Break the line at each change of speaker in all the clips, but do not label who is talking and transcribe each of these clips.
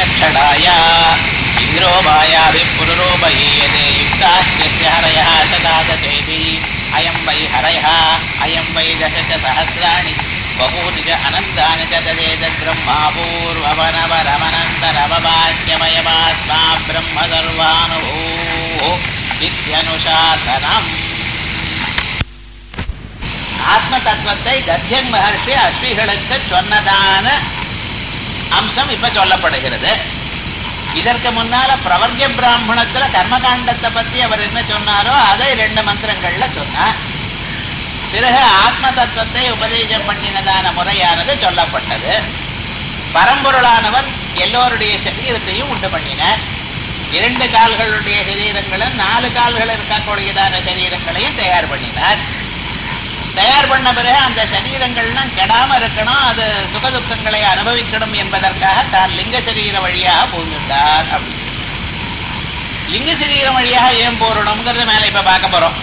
प्रतिकक्षणाय इंद्रो मायाभिः पुनरोपहीयते युक्ताख्यस्य हरयः तदादशेति अयं वै हरयः अयं वै दश च सहस्राणि बहूनि च अनन्तानि च तदेतद्ब्रह्मा पूर्वमनवरमनन्तरमवाक्यमयमात्मा ब्रह्म सर्वानुभूः इत्यनुशासनम्. ஆத்ம தத்துவத்தை தத்யங் மகர்ஷி அஸ்விகளுக்கு சொன்னதான அம்சம் இப்ப சொல்லப்படுகிறது. இதற்கு முன்னால பிரவர்க்க பிராமணத்துல கர்மகாண்டத்தை பத்தி அவர் என்ன சொன்னாரோ அதை 2 மந்திரங்கள்ல சொன்னார். பிறகு ஆத்ம தத்துவத்தை உபதேசம் பண்ணினதான முறையானது சொல்லப்பட்டது. பரம்பொருளானவர் எல்லோருடைய சரீரத்தையும் உண்டு பண்ணினார். 2 கால்களுடைய சரீரங்களும் 4 கால்கள் இருக்கக்கூடியதான சரீரங்களையும் தயார் பண்ணினார். தயார் பண்ண பிறகு அந்த சரீரங்கள்லாம் கெடாம இருக்கணும், அது சுகதுக்கங்களை அனுபவிக்கணும் என்பதற்காக தான் லிங்க சரீர வழியாக பூந்துட்டார். அப்படி லிங்க சரீரம் வழியாக ஏன் போறணும்ங்கிறத மேல இப்ப பார்க்க போறோம்.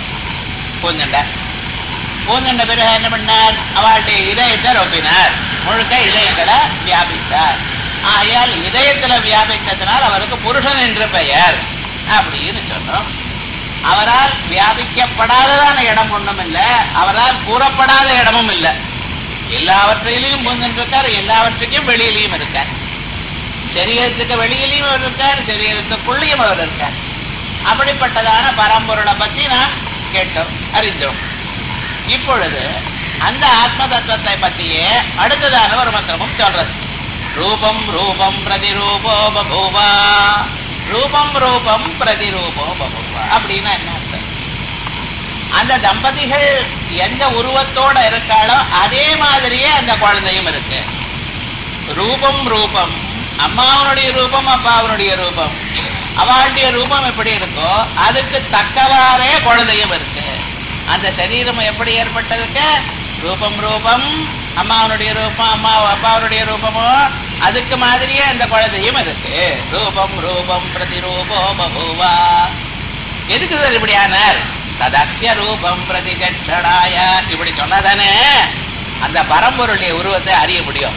பூந்துண்ட பிறகு என்ன பண்ணார்? அவளுடைய இதயத்தை ரொப்பினார், முழுக்க இதயங்களை வியாபித்தார். ஆகையால் இதயத்துல வியாபித்ததினால் அவருக்கு புருஷன் என்று பெயர் அப்படின்னு சொன்னோம். அவரால் வியாபிக்கப்படாததான இடம் ஒன்றும் இல்லை, அவரால் கூறப்படாத இடமும் இல்லை. எல்லாவற்றிலையும் பூந்துருக்கார், எல்லாவற்றுக்கும் வெளியிலையும் இருக்கார். சரீரத்துக்கு வெளியிலையும் அவர் இருக்கார், சரீரத்துக்குள்ளேயும் அவர் இருக்கார். அப்படிப்பட்டதான பரம்பொருளை பத்தி நாம் கேட்டோம், அறிந்தோம். இப்பொழுது அந்த ஆத்ம தத்துவத்தை பற்றியே அடுத்ததான ஒரு மந்திரமும் சொல்றது. ரூபம் ரூபம் பிரதிரூபோ பபூவா, ரூபம் ரூபம் பிரதிரூபோ பபூவா அப்படின்னா என்ன அர்த்தம்? அந்த தம்பதிகள் எந்த உருவத்தோட இருக்காளோ அதே மாதிரியே அந்த குழந்தையும் இருக்கு. ரூபம் ரூபம், அம்மாவனுடைய ரூபம் அப்பாவனுடைய ரூபம், அவளுடைய ரூபம் எப்படி இருக்கோ அதுக்கு தக்கவாறே குழந்தையும் இருக்கு. அந்த சரீரம் எப்படி ஏற்பட்டதுக்கு? ரூபம் ரூபம், அம்மாவனுடைய ரூபம் அம்மா அப்பாவனுடைய ரூபமோ அதுக்கு மாதிரியே அந்த குழந்தையும் இருக்கு. ரூபம் ரூபம் பிரதிரூபோ பபூவா. எதுக்கு சார் இப்படி ஆனார்? ததஸ்ய ரூபம் பிரதிகட்சணாய. இப்படி சொன்னதானே அந்த பரம்பொருளுடைய உருவத்தை அறிய முடியும்.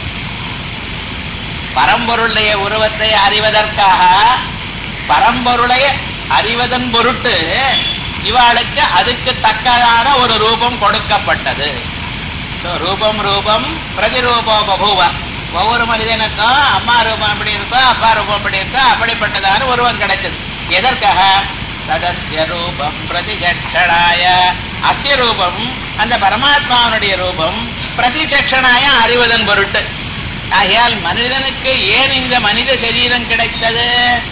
பரம்பொருளுடைய உருவத்தை அறிவதற்காக பரம்பொருளை அறிவதன் பொருட்டு இவாளுக்கு அதுக்கு தக்கதான ஒரு ரூபம் கொடுக்கப்பட்டது. ரூபம் ரூபம் பிரதிரூபோ பபூவா. ஒவ்வொரு மனிதனுக்கும் அம்மா ரூபம் எப்படி இருக்கோ அப்பா ரூபம் எப்படி இருக்கோ அப்படிப்பட்டதான உருவம் கிடைச்சது. எதற்காக? ததஸ்ய ரூபம் பிரதிகட்சணாய. அஸ்ய ரூபம் அந்த பரமாத்மாவனுடைய ரூபம் பிரதிகட்சணாய அறிவதன் பொருட்டு. ஆகையால் மனிதனுக்கு ஏன் இந்த மனித சரீரம் கிடைத்தது?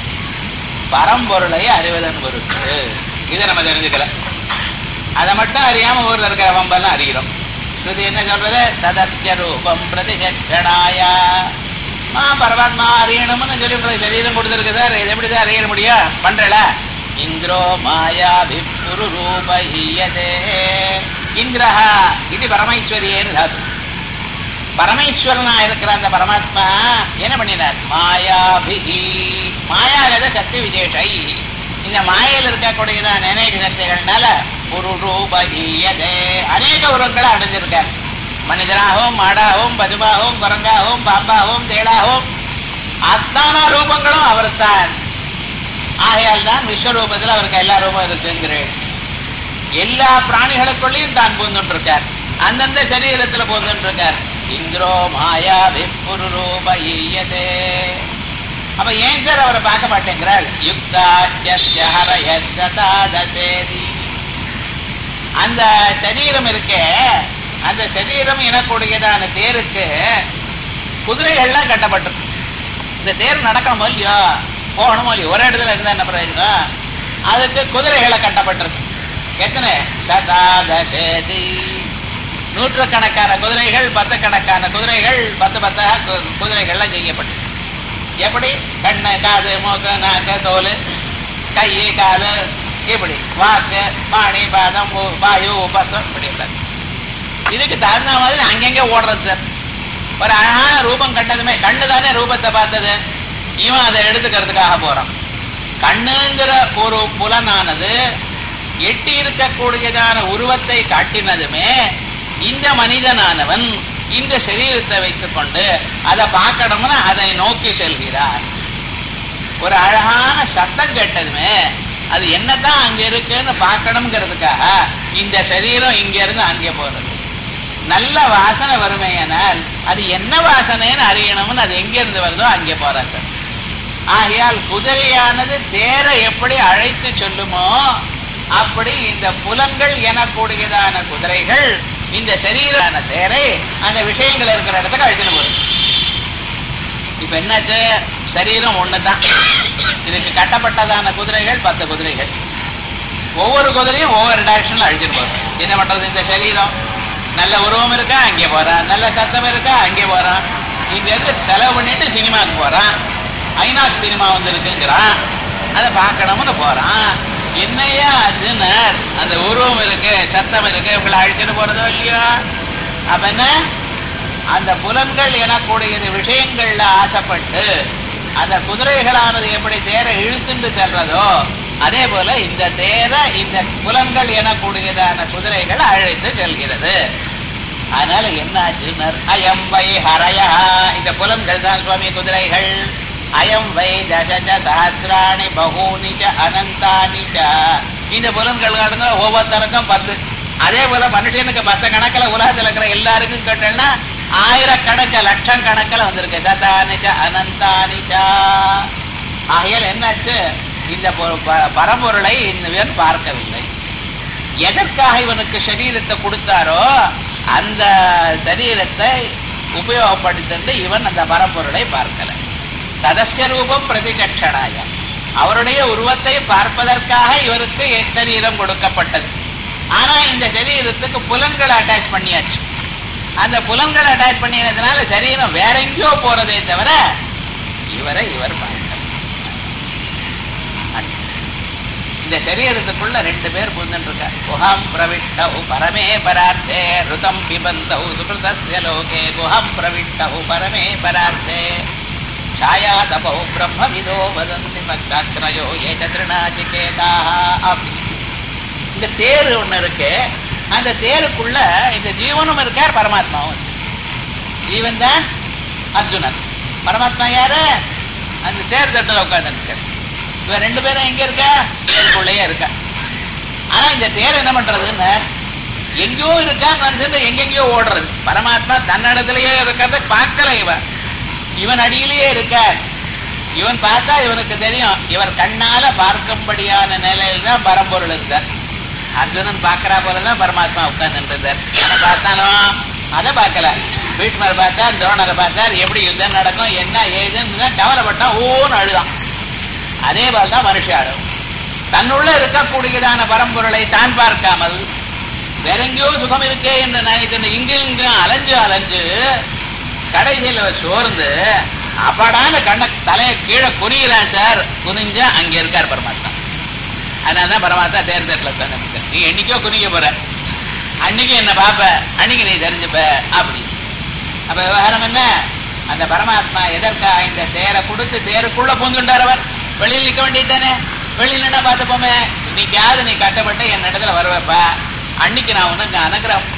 பரம்பொருளை அறிவதன் பொருட்டு. இதை நம்ம தெரிஞ்சுக்கல, அதை மட்டும் அறியாம ஊர்ல இருக்கிற வம்பெல்லாம் அறிகிறோம். இது என்ன சொல்றது? ததஸ்ய ரூபம் பிரதிகட்சணாய. பரமாத்மா அறியணும்னு சொல்லி சரீரம் கொடுத்துருக்கு சார், இது எப்படி தான் அறிய முடியும்? பண்றல இந்திரோ மாயா விப்புரு ரூபஹீயதே. இந்திரஹா இது பரமேஸ்வரியேன்னு தாத்து. பரமேஸ்வரனா இருக்கிற அந்த பரமாத்மா என்ன பண்ணினார்? மாயாபிஹி, மாயாகத சக்தி விசேஷை. இந்த மாயையில் இருக்கக்கூடியதான் அநேக சக்திகள்னால ஒரு ரூபஹீயதே அநேக உருவங்களை அடைஞ்சிருக்கார். மனிதனாகவும் மாடாகவும் பசுமாகவும் குரங்காகவும் பாம்பாகவும் தேளாகவும் அத்தனை ரூபங்களும் அவர்தான். ஆகையால் தான் விஸ்வரூபத்தில் அவருக்கு எல்லா ரூபம் இருக்குங்கிறேன். எல்லா பிராணிகளுக்குள்ளேயும் தான் பூந்துட்டு இருக்கார், அந்தந்த சரீரத்துல பூந்துட்டு இருக்கார். இந்திரோ மாயா விப்புரு ரூபஹீயதே. அப்ப ஏன் சார் அவரை பார்க்க மாட்டேங்கிறாள்? யுக்தாத்யஹரயசதாதசேதி. அந்த சரீரம் இருக்கே, அந்த சரீரம் எனக்கூடியதான தேருக்கு குதிரைகள்லாம் கட்டப்பட்டிருக்கு. இந்த தேர் நடக்கணுமோ இல்லையோ, போகணுமோ இல்லையோ, ஒரு இடத்துல இருந்தா என்ன பிரயோஜனம்? அதுக்கு குதிரைகளை கட்டப்பட்டிருக்கு. எத்தனை? சதாதசேதி. நூற்றுக்கணக்கான குதிரைகள், 10 கணக்கான குதிரைகள், 10 குதிரைகள்லாம் செய்யப்பட்டு. எப்படி? கண்ணு காது மூக்கு நாக்கு தோல் கை காலு இப்படி வாக்கு பாணி பாதம் வாயு உபசம் இப்படி. இதுக்கு தகுந்த மாதிரி அங்கங்க ஓடுறது சார். ஒரு அழகான ரூபம் கண்டதுமே கண்ணு தானே ரூபத்தை பார்த்தது, இவன் அதை எடுத்துக்கிறதுக்காக போறான். கண்ணுங்கிற ஒரு புலனானது எட்டி இருக்கக்கூடியதான உருவத்தை காட்டினதுமே இந்த மனிதனானவன் இந்த சரீரத்தை வைத்துக் கொண்டு அதை பார்க்கணும்னு அதை நோக்கி செல்கிறார். ஒரு அழகான சத்தம் கேட்டதுமே அது என்னதான் அங்க இருக்குன்னு பார்க்கணுங்கிறதுக்காக இந்த சரீரம் இங்க இருந்து அங்கே போறது. நல்ல வாசனை வருமையானால் அது என்ன வாசனைன்னு அறியணும்னு அது எங்க இருந்து வருதோ அங்கே போற சார். ஆகையால் குதிரையானது தேரை எப்படி அழைத்து சொல்லுமோ அப்படி இந்த புலன்கள் எனக்கூடியதான குதிரைகள் இந்த சரீரான தேரை அந்த விஷயங்கள் இருக்கிற இடத்துக்கு அழைத்துட்டு போகுது. இப்ப என்னாச்சு, சரீரம் ஒண்ணுதான், இதுக்கு கட்டப்பட்டதான குதிரைகள் 10 குதிரைகள், ஒவ்வொரு குதிரையும் ஒவ்வொரு டைரக்ஷன்ல அழைச்சிட்டு போகுது. என்ன பண்றது, இந்த சரீரம் நல்ல உருவம் இருக்கா அங்கே போறான், நல்ல சத்தம் இருக்கா அங்கே போறான், இங்க இருந்து செலவு பண்ணிட்டு சினிமாவுக்கு போறான், ஐநாக்ஸ் சினிமா வந்து இருக்குங்கிறான், அதை பார்க்கணும்னு போறான். என்னையா அதுன்னு அந்த உருவம் இருக்கு சத்தம் இருக்கு இவங்களை அழிச்சுட்டு போறதோ இல்லையோ. அப்ப என்ன, அந்த புலன்கள் எனக்கூடியது விஷயங்கள்ல ஆசைப்பட்டு அந்த குதிரைகளானது எப்படி தேரை இழுத்துட்டு செல்றதோ அதே போல இந்த தேரை இந்த புலன்கள் எனக்கூடியதான குதிரைகள் அழைத்து செல்கிறது. அதனால என்ன ஆச்சுன்னா, அயம் வை ஹரயா, இந்த புலன்கள் தான் சுவாமி குதிரைகள். அயம் வை தசஜ சஹஸ்ராணி பகூனிச்ச அனந்தானிச்ச, இந்த புலன்கள் ஒவ்வொருத்தருக்கும் 10. அதே போல மனுஷனுக்கு 10 கணக்கில் உலகத்தில் இருக்கிற எல்லாருக்கும் கேட்டேன்னா 1000 கணக்கு லட்சம் கணக்கில் வந்திருக்கு. சதானிச்ச அனந்தானிச்சா. ஆகையால் என்னாச்சு, இந்த பரம்பொருளை இவன் பார்க்கவில்லை. எதற்காக இவனுக்கு சரீரத்தை கொடுத்தாரோ அந்த சரீரத்தை உபயோகப்படுத்திட்டு இவன் அந்த பரம்பொருளை பார்க்கல. ததஸ்ய ரூபம் பிரதிகட்சணாய, அவருடைய உருவத்தை பார்ப்பதற்காக இவருக்கு சரீரம் கொடுக்கப்பட்டது. ஆனா இந்த சரீரத்துக்கு புலன்களை அட்டாச் பண்ணியாச்சு. அந்த புலன்களை அட்டாச் பண்ணினதுனால சரீரம் வேற எங்கேயோ போறதே தவிர இவரை இவர் பார்க்கல. இந்த சரீரத்துக்குள்ள 2 பேர் புகுந்துட்டு இருக்கார். குஹம் பிரவிஷ்டௌ பரமே பரார்த்தே ருதம் பிபந்தௌ சுக்ருதஸ்ய லோகே குஹம் பிரவிஷ்டௌ பரமே பரார்த்தே ಛಾಯಾ ತಪೌ ಬ್ರಹ್ಮವಿದೋ ವದಂತಿ பக்தாக்ரயோ ஏ திருநாச்சிகேதாக. அப்படி இந்த தேர் ஒண்ணு இருக்கு, அந்த தேருக்குள்ள இந்த ஜீவனும் இருக்கார் பரமாத்மாவும். ஜீவன் தான் அர்ஜுனன், பரமாத்மா யாரு அந்த தேர் தட்டில் உட்கார்ந்து இருக்கார். இவன் 2 பேரும் எங்க இருக்க, தேருக்குள்ளேயே இருக்க. ஆனா இந்த தேர் என்ன பண்றதுன்னு எங்கேயோ இருக்கான்னு எங்கெங்கயோ ஓடுறது. பரமாத்மா தன்னிடத்திலேயே இருக்கிறத பார்க்கல. இவன் அடியிலேயே இருக்கார். இவன் பார்த்தா இவனுக்கு தெரியும், இவர் கண்ணால பார்க்கும்படியான நிலையில் தான் பரம்பொருள் இருந்தார். அர்ஜுனன் பார்க்கறா போலதான் பரமாத்மா உட்கார்ந்து இருந்தார். அதை பார்த்தானோ அதை பார்க்கல. பீஷ்மர் பார்த்தார், துரோணரை பார்த்தார், எப்படி யுத்தம் நடக்கும் என்ன ஏதுன்னு கவலைப்பட்டான், ஓன்னு அழுதான். அதே போல்தான் மனுஷாலும் தன்னுள்ள இருக்கக்கூடியதான பரம்பொருளை தான் பார்க்காமல் வேற எங்கேயோ சுகம் இருக்கே என்று நினைத்து இங்கும் இங்கும் அலைஞ்சு அலைஞ்சு கடைசியில் சோர்ந்து அப்பாடான கண்ண தலையை கீழே குனிகிறான் சார். குனிஞ்சா அங்க இருக்கார் பரமாத்மா. அதனாலதான் பரமாத்மா தேர்தட்டில் உட்கார்ந்து, நீ என்னைக்கோ குனிக்க போற, அன்னைக்கு என்ன பாப்ப, அன்னைக்கு நீ தெரிஞ்சுப்ப அப்படி. அப்ப விவகாரம் என்ன, அந்த பரமாத்மா எதற்கா இந்த தேரை கொடுத்து தேருக்குள்ள பூந்துட்டார். அவர் வெளியில் நிற்க வேண்டியதானே, வெளியில் என்ன பார்த்துப்போமே, இன்னைக்காவது நீ கட்டப்பட்டு என் இடத்துல வருவப்பா, அன்னைக்கு நான் உனக்கு அனுகிரகம்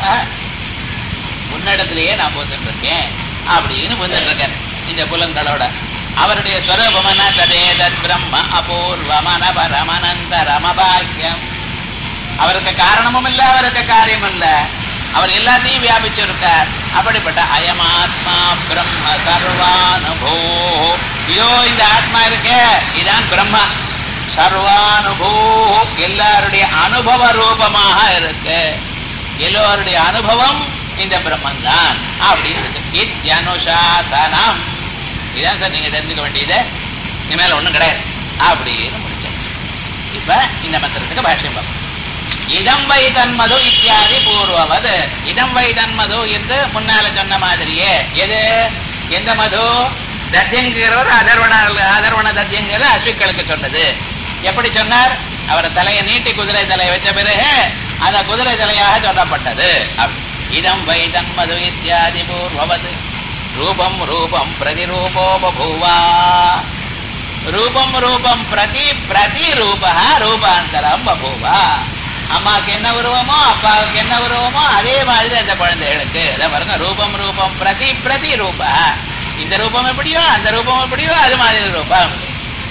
உன்னிடத்திலேயே நான் போத்துட்டு இருக்கேன் அப்படின்னு போத்துட்டு இருக்கேன் இந்த புலங்களோட. அவருடைய ஸ்வரூபமன ததேதத் பிரம்ம அபூர்வமன பரமனந்தரமபாக்கியம். அவருக்கு காரணமும் இல்லை, அவருக்கு காரியமும் இல்லை, அவர் எல்லாத்தையும் வியாபிச்சிருக்கார். அப்படிப்பட்ட அயமாத்மா பிரம்ம சர்வானுபூ. இதோ இந்த ஆத்மா இருக்கே, இதான் பிரம்மா சர்வானுபூ, எல்லாருடைய அனுபவ ரூபமாக இருக்கு. எல்லோருடைய அனுபவம் இந்த பிரம்மன் தான் அப்படின்னு இருக்கு. இத்யனுசாசனம், இதான் சார் நீங்க தெரிஞ்சுக்க வேண்டியது, இனிமேல் ஒண்ணும் கிடையாது அப்படின்னு முடிச்சாச்சு. இப்ப இந்த மந்திரத்துக்கு பாஷ்யம் பார்ப்போம். இதம் வை தன்மது இத்தியாதி பூர்வவது. இதம் வை தன்மது என்று முன்னால சொன்ன மாதிரியே. எது, எந்த மது? தத்தியங்கிறவர் அதர்வண தத்தியங்கிறது அஸ்விக்களுக்கு சொன்னது. எப்படி சொன்னார்? அவர் தலையை நீட்டி குதிரை தலையை வச்ச பிறகு அந்த குதிரை தலையாக சொல்லப்பட்டது. இதம் வை தன்மது இத்தியாதி பூர்வவது ரூபம் ரூபம் பிரதிரூபோ பபூவா. ரூபம் ரூபம் பிரதி பிரதி ரூபா ரூபாந்தரம் பபூவா. அம்மாவுக்கு என்ன உருவமோ அப்பாவுக்கு என்ன உருவமோ அதே மாதிரி அந்த குழந்தைகளுக்கு. அதை பாருங்க, ரூபம் ரூபம் பிரதி பிரதி ரூபா. இந்த ரூபம் எப்படியோ அந்த ரூபம் எப்படியோ அது மாதிரி ரூபம்.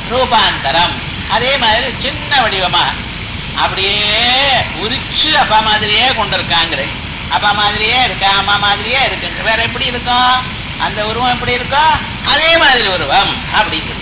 ரூபாந்தரம். அதே மாதிரி சின்ன வடிவமா அப்படியே உரிச்சு அப்பா மாதிரியே கொண்டிருக்காங்கிற. அப்பா மாதிரியே இருக்கா, அம்மா மாதிரியே இருக்குங்க. வேற எப்படி இருக்கும்? அந்த உருவம் எப்படி இருக்கும்? அதே மாதிரி உருவம் அப்படிங்கிறது.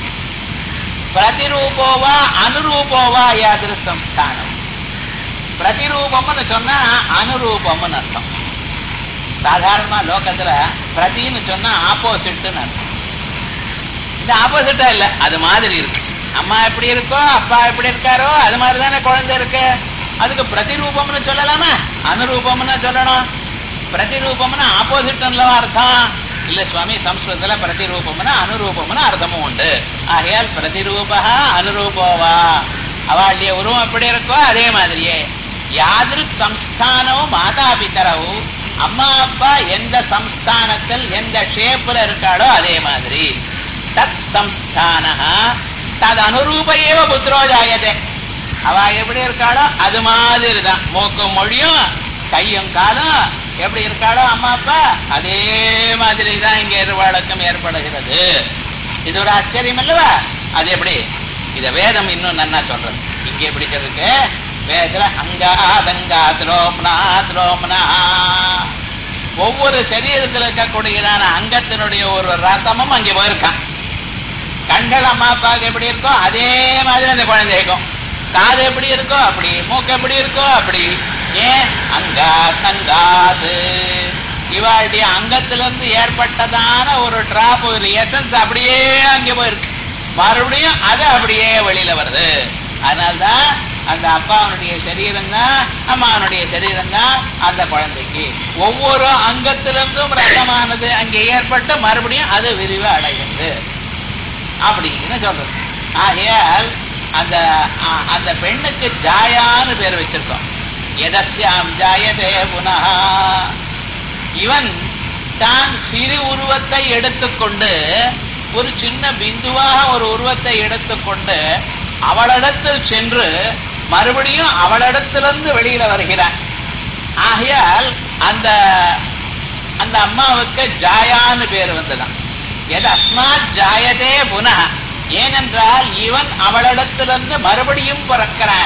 பிரதிரூபோவா அனுரூபோவா யாதிரு சம்ஸ்தானம். பிரதிரூபம்னு சொன்னா அனுரூபம்னு அர்த்தம். சாதாரணமா லோகத்துல பிரதின்னு சொன்னா ஆப்போசிட்னு அர்த்தம். இந்த ஆப்போசிட்டா இல்ல, அது மாதிரி இருக்கு. அம்மா எப்படி இருக்கோ அப்பா எப்படி இருக்காரோ அது மாதிரி தானே குழந்தை இருக்கு. அதுக்கு பிரதிரூபம்னு சொல்லலாமா, அனுரூபம்னு சொல்லணும்? பிரதிரூபம்னு ஆப்போசிட்ல அர்த்தம் இல்ல சுவாமி. சம்ஸ்கிருதத்துல பிரதிரூபம்னு அனுரூபம்னு அர்த்தமும் உண்டு. ஆகையால் பிரதிரூபா அனுரூபோவா, அவளுடைய உருவம் எப்படி இருக்கோ அதே மாதிரியே. யாதிருக் சம்ஸ்தானமும் மாதா பிதரவும், அம்மா அப்பா எந்த சம்ஸ்தானத்தில் எந்த ஷேப்ல இருக்காளோ அதே மாதிரி. தத் சம்ஸ்தான தது அனுரூப ஏவ புத்திரோ ஜாயதே. அவ எப்படி இருக்காளோ அது மாதிரி தான். மூக்கும் மொழியும் கையும் காலும் எப்படி இருக்காளோ அம்மா அப்பா அதே மாதிரி தான் இங்க இருவாளுக்கும் ஏற்படுகிறது. இது ஒரு ஆச்சரியம் அல்லவா? அது எப்படி? இத வேதம் இன்னும் நன்னா சொல்றது. இங்க எப்படி இருக்கு? வேதத்துல அங்காதங்கா திரோம்னா திரோம்னா, ஒவ்வொரு சரீரத்தில் இருக்கக்கூடியதான அங்கத்தினுடைய ஒரு ரசமும் அங்கே போயிருக்கான். கண்கள் அம்மா அப்பாவுக்கு எப்படி இருக்கோ அதே மாதிரி அந்த குழந்தை இருக்கும். காது எப்படி இருக்கோ அப்படி, மூக்கு எப்படி இருக்கோ அப்படி. ஏன்? அங்கா தங்காது, இவாளுடைய அங்கத்திலிருந்து ஏற்பட்டதான ஒரு டிராப், ஒரு எசன்ஸ் அப்படியே அங்கே போயிருக்கு. மறுபடியும் அது அப்படியே வெளியில வருது. அதனால்தான் அந்த அப்பாவனுடைய சரீரம் தான் அம்மாவனுடைய சரீரம் தான் அந்த குழந்தைக்கு. ஒவ்வொரு அங்கத்திலிருந்தும் ரசமானது அங்கே ஏற்பட்டு மறுபடியும் அது விரிவு அடைகிறது அப்படின்னு சொல்றது. ஆகையால் அந்த அந்த பெண்ணுக்கு ஜாயான்னு பேர் வச்சிருக்கோம். எதஸ்யாம் ஜாயதே புனः. இவன் தான் சிறு உருவத்தை எடுத்துக்கொண்டு, ஒரு சின்ன பிந்துவாக ஒரு உருவத்தை எடுத்துக்கொண்டு அவளிடத்தில் சென்று மறுபடியும் அவளிடத்திலிருந்து வெளியில வருகிறான். ஆகையால் அந்த அந்த அம்மாவுக்கு ஜாயான்னு பேர் வந்துதான். எது அஸ்மாத் ஜாயதே புனः, ஏனென்றால் இவன் அவளிடத்திலிருந்து மறுபடியும் பிறக்கிறான்.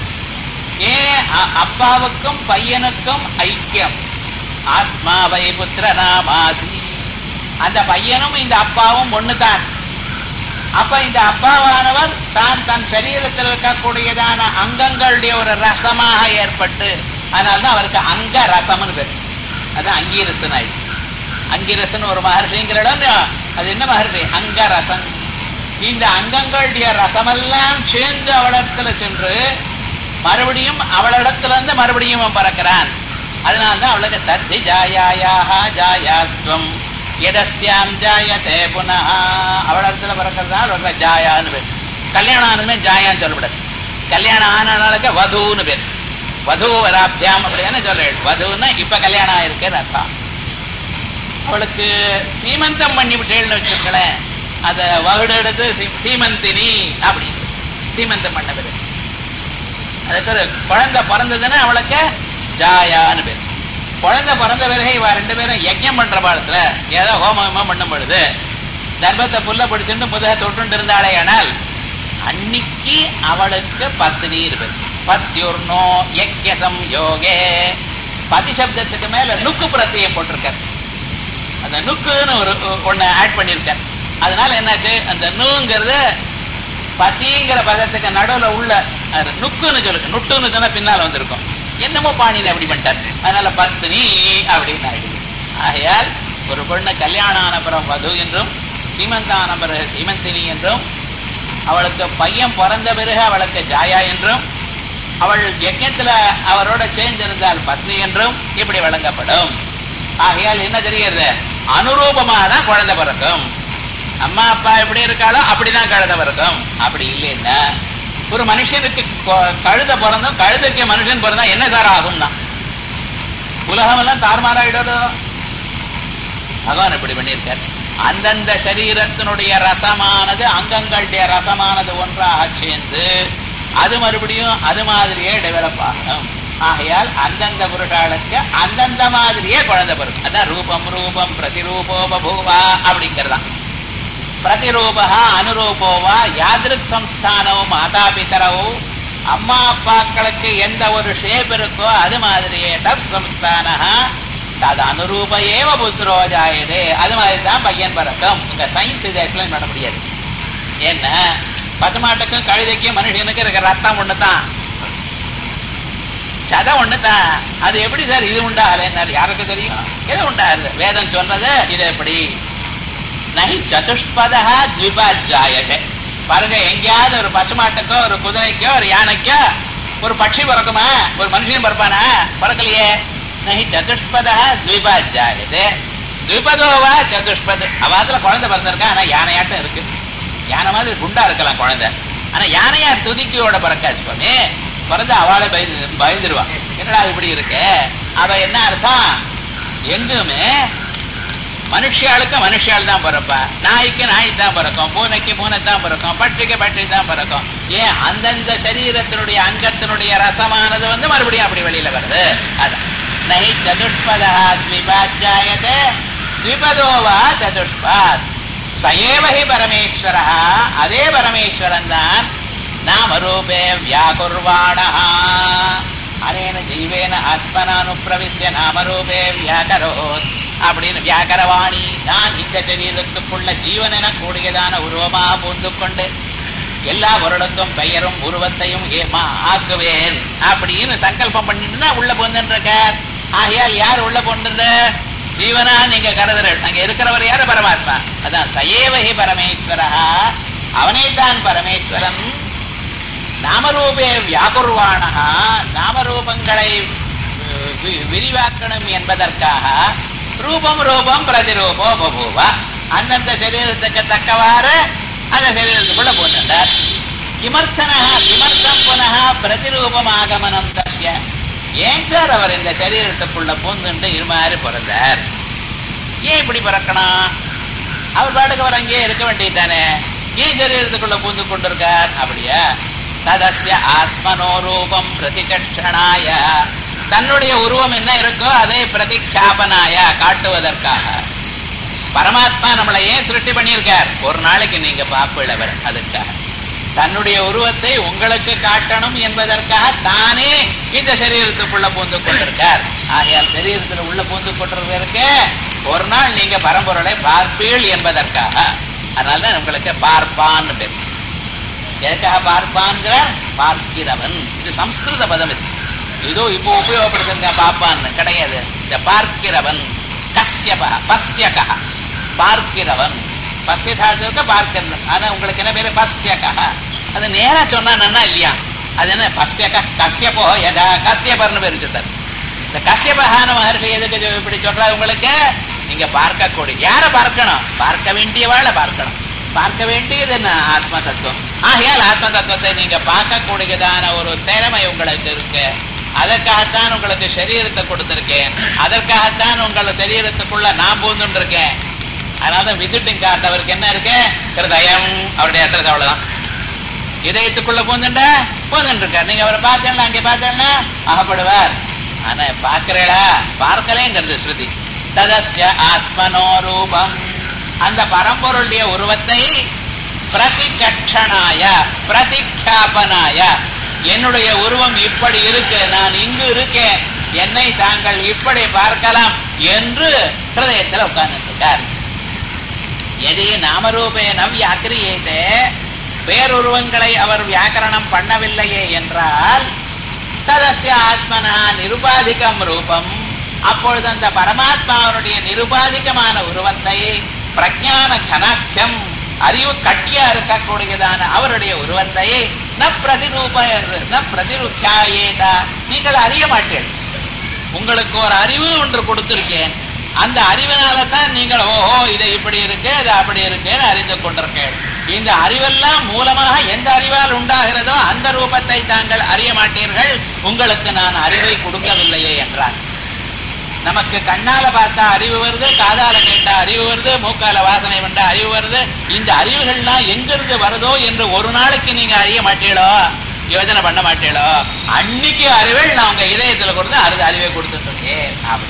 ஏன்? அப்பாவுக்கும் பையனுக்கும் ஐக்கியம். ஆத்மாவை புத்திர நாமாசி. அந்த பையனும் இந்த அப்பாவும் ஒண்ணுதான். அப்ப இந்த அப்பாவானவர் தான் தன் சரீரத்தில் இருக்கக்கூடியதான அங்கங்களுடைய ஒரு ரசமாக ஏற்பட்டு, அதனால்தான் அவருக்கு அங்க ரசம்னு பேர். அது அங்கீரசன் ஆயிடுச்சு. அங்கிரசன் ஒரு மகர்ஷிங்கிற இடம். அது என்ன மகர்ஷி? அங்க ரசம். இந்த அங்கங்களுடைய ரசமெல்லாம் சேர்ந்து அவளிடத்துல சென்று மறுபடியும் அவளிடத்திலிருந்து மறுபடியும் பறக்கிறான். அதனால்தான் அவளுக்கு தத்தி ஜாயாயாக ஜாயாஸ்துவம் எதஸ்யாம் ஜாயதே புனः. அவளிடத்துல பறக்கிறதுனால அவளுக்கு ஜாயான்னு பேர். கல்யாணம் ஆனமே ஜாயான்னு சொல்லக்கூடாது. கல்யாணம் ஆனாலுக்கு வதுன்னு பேர். வது வராபியாம் அப்படிதானே சொல்ல. வதுன்னா இப்ப கல்யாணம் ஆயிருக்குன்னு அர்த்தம். அவளுக்கு சீமந்தம் பண்ணி விட்டேன்னு வச்சுக்கலேன், அத வகுடு எடுத்து சீமந்தினி அப்படி சீமந்தம் பண்ண பேரு. அதுக்கு ஒரு குழந்தை பிறந்ததுன்னா அவளுக்கு ஜாயான்னு பேர். குழந்தை பிறந்த பிறகு இவ ரெண்டு பேரும் யஜ்யம் பண்ற பாடத்துல ஏதோ ஹோமம் பண்ணும் பொழுது தர்பத்தை புல்ல பிடிச்சுட்டு முதுக தொட்டு இருந்தாளே, ஆனால் அன்னைக்கு அவளுக்கு பத்னி இருப்பது. பத்யுர்னோ யக்யசம் யோகே. பதி சப்தத்துக்கு மேல நுக்கு பிரத்தியம் போட்டிருக்காரு. அந்த நுக்குன்னு ஒரு ஒண்ணு ஆட் பண்ணிருக்கார். அதனால என்னாச்சு, அந்த நுங்கிறது பத்திங்கிற பதத்துக்கு நடுவுல உள்ள நுக்குன்னு சொல்லுங்க. நுட்டுன்னு சொன்னா பின்னால வந்திருக்கும். என்னமோ பாணின்னு அப்படி பண்ணிட்டார். அதனால பத்னி அப்படின்னு ஆயிடுது. ஆகையால் ஒரு பொண்ணு கல்யாணம் ஆன பிறகு வது என்றும், சீமந்தான பிறகு சீமந்தினி என்றும், அவளுக்கு பையன் பிறந்த பிறகு அவளுக்கு ஜாயா என்றும், அவள் யஜ்ஞத்துல அவரோட சேர்ந்திருந்தால் பத்னி என்றும் இப்படி வழங்கப்படும். ஆகையால் என்ன தெரிகிறது? அனுரூபமாக தான் குழந்தை பிறக்கும். அம்மா அப்பா எப்படி இருக்காளோ அப்படிதான் கழுதை பிறக்கும். அப்படி இல்லைன்னா ஒரு மனுஷனுக்கு கழுதை பிறந்தும் கழுதைக்கு மனுஷன் பிறந்தா என்ன சார் ஆகும்னா உலகம் எல்லாம் தார்மாராயிடாதோ? பகவான் இப்படி பண்ணியிருக்கார். அந்தந்த சரீரத்தினுடைய ரசமானது அங்கங்களுடைய ரசமானது ஒன்றாக சேர்ந்து அது மறுபடியும் அது மாதிரியே டெவலப் ஆகணும். ஆகையால் அந்தந்த புருஷாளுக்கு அந்தந்த மாதிரியே குழந்தை பிறக்கும். அதான் ரூபம் ரூபம் பிரதிரூபோ பபூவா அப்படிங்கிறதான். பிரதிரூபா அனுரூபோவா யாதிருக் சம்ஸ்தானோ மாதா பிதரோ அம்மா அப்பாக்களுக்கு எந்த ஒரு ஷேப் இருக்கோ அது மாதிரியே தத் சம்ஸ்தான அது அனுரூப ஏவ புத்திரோ ஜாயதே. அது மாதிரி தான் பையன் பிறக்கும். இந்த சயின்ஸ் இதை எக்ஸ்பிளைன் பண்ண முடியாது. என்ன பசுமாட்டுக்கும் கழுதைக்கும் மனுஷனுக்கு இருக்கிற ரத்தம் ஒண்ணுதான், சதம் ஒண்ணுதான். அது எப்படி சார் இது உண்டாகல? யாருக்கு தெரியும்? எது உண்டாகுது? வேதம் சொல்றது இது எப்படி? நகி சதுஷ்பதா த்விபாஜாயதே. பாருங்க, எங்கேயாவது ஒரு பசுமாட்டுக்கோ ஒரு குதிரைக்கோ ஒரு யானைக்கோ ஒரு பட்சி பிறக்குமா? ஒரு மனுஷன் பிறப்பானா? பிறக்கலையே. நகி சதுஷ்பதா த்விபாஜாயதே. த்விபதோவா சதுஷ்பது. அவாத்துல குழந்தை பிறந்திருக்கா, ஆனா யானையாட்டம் இருக்கு. யானை மாதிரி குண்டா இருக்கலாம் குழந்தை, ஆனா யானையா துதிக்கையோட பிறக்கா சுவாமி. பிறந்து அவளை பயந்துருவான். என்னடா இப்படி இருக்கு? அவ என்ன அர்த்தம்? எங்குமே மனுஷியாளுக்கு மனுஷியால் தான் பிறப்பா, நாய்க்கு நாய் தான் பிறக்கும், பூனைக்கு பூனை தான் பிறக்கும், பட்சிக்கு பட்சி தான் பிறக்கும். ஏன்? அந்தந்த சரீரத்தினுடைய அங்கத்தினுடைய ரசமானது மறுபடியும் அப்படி வெளியில வருது. அதான் நஹி சதுஷ்பதா த்விபாஜாயதே த்விபதோவா சதுஷ்பாத் சயேவஹி பரமேஸ்வரः. அதே பரமேஸ்வரன் தான் நாமரூபே வியாகுர்வாணः. அனேன ஜீவேன ஆத்மனானுப்ரவிஷ்ய நாமரூபே வியாகரோத் அப்படின்னு வியாகரவாணி. நான் இந்த சரீரத்துக்குள்ள ஜீவன் என கூடியதான உருவமாக பூந்து கொண்டு எல்லா பொருளுக்கும் பெயரும் உருவத்தையும் ஆக்குவேன் அப்படின்னு சங்கல்பம் பண்ணிட்டுனா உள்ள பூந்துருக்கார். ஆகையால் யார் உள்ள பூண்டு? ஜீவனா நீங்க கருதுறீர்கள். அங்க இருக்கிறவர் யாரு? பரமாத்மா. அதான் சயேவஹி பரமேஸ்வரா. அவனைத்தான் பரமேஸ்வரன். நாமரூபே வியாகுர்வாணா. நாமரூபங்களை விரிவாக்கணும் என்பதற்காக ரூபம் ரூபம் பிரதிரூபோ பபூவ. அந்தந்த சரீரத்துக்கு தக்கவாறு அந்த சரீரத்துக்குள்ள போன்றார். கிமர்த்தனா கிமர்த்தம் புனः பிரதிரூபம் ஆகமனம் தஸ்ய. ஏன் சார் அவர் இந்த சரீரத்துக்குள்ள பூந்துண்டு இருமாறு பிறந்தார்? ஏன் இப்படி பிறக்கணும்? அவர் பாட்டுக்கு அவர் அங்கேயே இருக்க வேண்டியதானே. ஏன் சரீரத்துக்குள்ள பூந்து கொண்டிருக்கார்? அப்படியா? ததஸ்ய ஆத்மனோரூபம் பிரதிகட்சணாய. தன்னுடைய உருவம் என்ன இருக்கோ அதை பிரதிக்ஷாபனாய காட்டுவதற்காக. பரமாத்மா நம்மளை ஏன் சிருஷ்டி பண்ணியிருக்கார்? ஒரு நாளைக்கு நீங்க பாப்பிழவர். அதுக்காக தன்னுடைய உருவத்தை உங்களுக்கு காட்டணும் என்பதற்காக தானே இந்த சரீரத்துக்குள்ள பூந்து கொண்டிருக்கார். ஆகையால் சரீரத்தில் உள்ள பூந்து கொண்டிருக்க ஒரு நாள் நீங்க பரம்பொருளை பார்ப்பீள் என்பதற்காக. அதனால்தான் உங்களுக்கு பார்ப்பான் பேர். எதுக்காக பார்ப்பான்கிறார்? பார்க்கிறவன். இது சம்ஸ்கிருத பதம். இது ஏதோ இப்போ உபயோகப்படுத்துங்க பார்ப்பான்னு கிடையாது. இந்த பார்க்கிறவன் கஸ்யபா பஸ்யகா. பார்க்கிறவன் பஸ்யதாக்கு பார்க்கிறது. ஆனா உங்களுக்கு என்ன பேரு? பஸ்யகா. அது நேரா சொன்னா நன்னா இல்லையா? அது என்ன பஸ்யக கஸ்யபோ யதா கஸ்யபர்னு பேரு சொல்றாரு. இந்த கஸ்யபகான மகர்ஷி எதுக்கு இப்படி சொல்றாரு? உங்களுக்கு நீங்க பார்க்கக்கூடிய யாரை பார்க்கணும்? பார்க்க வேண்டியவாளை பார்க்கணும். பார்க்க வேண்டியது என்ன? ஆத்ம தத்துவம். ஆகையால் ஆத்ம தத்துவத்தை நீங்க பார்க்கக்கூடியதான ஒரு திறமை உங்களுக்கு இருக்கு. அதற்காகத்தான் உங்களுக்கு சரீரத்தை கொடுத்திருக்கேன். அதற்காகத்தான் உங்கள் சரீரத்துக்குள்ள நான் பூந்துட்டு இருக்கேன். அதனால விசிட்டிங் கார்டு அவருக்கு என்ன இருக்கு? ஹிருதயம். அவருடைய அட்ரஸ் அவ்வளவுதான். இதயத்துக்குள்ள பூந்துட்டா பூந்துட்டு இருக்கார். நீங்க அவரை பார்த்தேன்னா அங்கே பார்த்தேன்னா அகப்படுவார். ஆனா பார்க்கிறீங்களா? பார்க்கலேங்கிறது ஸ்ருதி. ததஸ்ய ஆத்மனோ ரூபம். அந்த பரம்பொருளுடைய உருவத்தை பிரதிசட்சணாய பிரதிக்ஷாபனாய. என்னுடைய உருவம் இப்படி இருக்கு, நான் இங்கு இருக்கேன், என்னை தாங்கள் இப்படி பார்க்கலாம் என்று ஹிருதயத்தில் உட்கார்ந்துருக்கார். எது நாமரூபேன வியாக்கிரியேதே. பேருருவங்களை அவர் வியாக்கரணம் பண்ணவில்லையே என்றால் ததஸ்ய ஆத்மனா நிருபாதிகம் ரூபம். அப்பொழுது அந்த பரமாத்மாவுடைய நிருபாதிகமான உருவத்தை பிரஜான கனாட்சம் அறிவு கட்டியா இருக்கக்கூடியதான அவருடைய உருவத்தை ந பிரதிரூப ந பிரதிருக்கியாயேதா. நீங்கள் அறிய மாட்டீர்கள். உங்களுக்கு ஒரு அறிவு ஒன்று கொடுத்திருக்கேன். அந்த அறிவினால தான் நீங்கள் ஓஹோ இது இப்படி இருக்கு இது அப்படி இருக்குன்னு அறிந்து கொண்டிருக்கேன். இந்த அறிவெல்லாம் மூலமாக எந்த அறிவால் உண்டாகிறதோ அந்த ரூபத்தை தாங்கள் அறிய மாட்டீர்கள். உங்களுக்கு நான் அறிவை கொடுக்கவில்லையே என்றார். நமக்கு கண்ணால பார்த்தா அறிவு வருது, காதால கேட்டா அறிவு வருது, மூக்கால வாசனை பண்ணா அறிவு வருது. இந்த அறிவுகள்லாம் எங்கிருந்து வருதோ என்று ஒரு நாளைக்கு நீங்க அறிய மாட்டீங்களோ, யோஜனை பண்ண மாட்டீங்களோ, அன்னைக்கு அறிவுகள் நான் உங்க இதயத்துல கொடுத்து அறிவை கொடுத்துட்டு இருக்கேன். அப்படி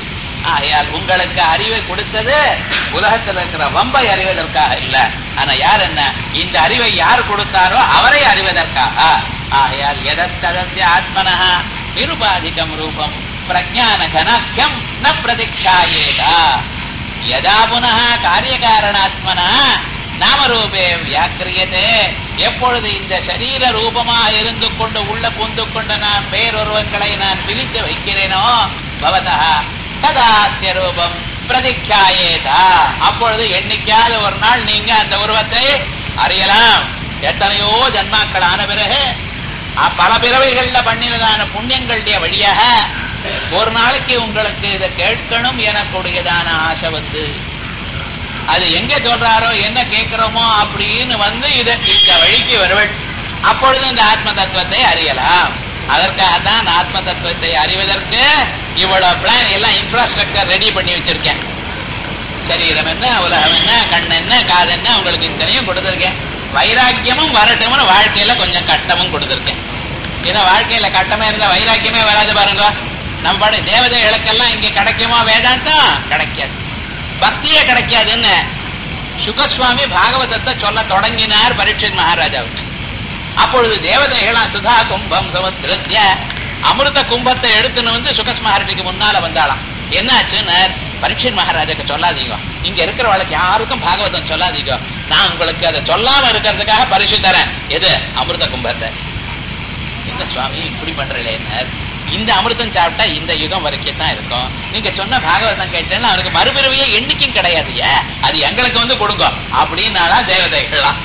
ஆகையால் உங்களுக்கு அறிவை கொடுத்தது உலகத்தில் இருக்கிற வம்பை அறிவதற்காக இல்ல. ஆனா யார் என்ன இந்த அறிவை யார் கொடுத்தாரோ அவரை அறிவதற்காக. ஆகையால் எதஸ்ததஸ்ய ஆத்மனः நிருபாதிகம் ரூபம் பிரஜான கனாக்கியம் ந பிரதிக்ஷாயேதா யதா புனः காரியகாரணாத்மனா நாமரூபே வியாக்கிரியதே. எப்பொழுது இந்த சரீர ரூபமாக இருந்து கொண்டு உள்ள புந்து கொண்டு நான் வேறொருவங்களை நான் பிரித்து வைக்கிறேனோ பவதா ததாஸ்ய ரூபம் பிரதிக்ஷாயேதா. அப்பொழுது என்னைக்காவது ஒரு நாள் நீங்க அந்த உருவத்தை அறியலாம். எத்தனையோ ஜன்மாக்களான பிறகு பல பிறவைகள்ல பண்ணினதான புண்ணியங்களுடைய வழியாக ஒரு நாளைக்கு உங்களுக்கு இதை கேட்கணும் எனக்கூடியதான ஆசை வந்து அது எங்க சொல்றாரோ என்ன கேட்கிறோமோ அப்படின்னு வந்து இந்த வழிக்கு வருவள். அப்பொழுது இந்த ஆத்ம தத்துவத்தை அறியலாம். அதற்காகத்தான் ஆத்ம தத்துவத்தை அறிவதற்கு இவ்வளவு பிளான் எல்லாம் இன்ஃப்ராஸ்ட்ரக்சர் ரெடி பண்ணி வச்சிருக்கேன். சரீரம் என்ன, உலகம் என்ன, கண் என்ன, காது என்ன, உங்களுக்கு இத்தனையும் கொடுத்துருக்கேன். வைராக்கியமும் வரட்டும்னு வாழ்க்கையில கொஞ்சம் கட்டமும் கொடுத்துருக்கேன். ஏன்னா வாழ்க்கையில கட்டமே இருந்தா வைராக்கியமே வராது பாருங்க. நம்ம பாடு தேவதைகளுக்கெல்லாம் இங்க கிடைக்குமா வேதாந்தம்? கிடைக்காது. பக்தியே கிடைக்காதுன்னு சுகஸ்வாமி பாகவதத்தை சொல்ல தொடங்கினார் பரீட்சித் மகாராஜாவுக்கு. அப்பொழுது தேவதைகளாம் சுதா கும்பம் சமுத்திரத்திய அமிர்த கும்பத்தை எடுத்துன்னு வந்து சுகஸ் மகாராஜுக்கு முன்னால வந்தாலாம். என்னாச்சுன்னு பரீட்சித் மகாராஜாக்கு சொல்லாதீங்க, இங்க இருக்கிறவளுக்கு யாருக்கும் பாகவதம் சொல்லாதீங்க, நான் உங்களுக்கு அதை சொல்லாம இருக்கிறதுக்காக பரிசு தரேன். எது? அமிர்த கும்பத்தை. என்ன சுவாமி இப்படி பண்றேன்? இந்த அமிர்தம் சாப்பிட்டா இந்த யுகம் வரைக்கும் தான் இருக்கும். நீங்க சொன்ன பாகவதம் கேட்டேன்னா அவருக்கு மறுபிறவியே எண்ணிக்கும் கிடையாதுயா, அது எங்களுக்கு வந்து கொடுங்க அப்படின்னாலா தேவதைகள்லாம்.